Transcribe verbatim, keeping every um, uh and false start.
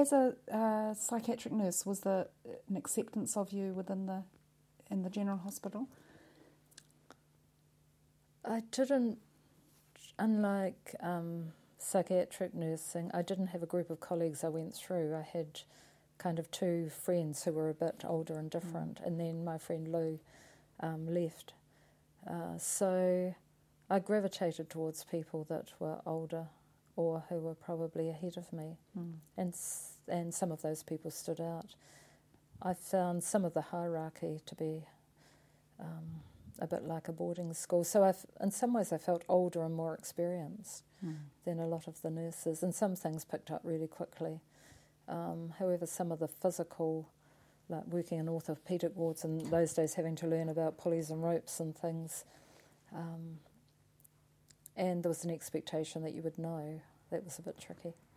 as a uh, psychiatric nurse, was there an acceptance of you within the in the general hospital? I didn't, unlike um, psychiatric nursing, I didn't have a group of colleagues I went through. I had kind of two friends who were a bit older and different, mm. and then my friend Lou um, left. Uh, so I gravitated towards people that were older or who were probably ahead of me, mm. and and some of those people stood out. I found some of the hierarchy to be um, a bit like a boarding school. So I've, in some ways I felt older and more experienced mm. than a lot of the nurses, and some things picked up really quickly. Um, however, some of the physical, like working in orthopaedic wards in those days, having to learn about pulleys and ropes and things, um, and there was an expectation that you would know. That was a bit tricky.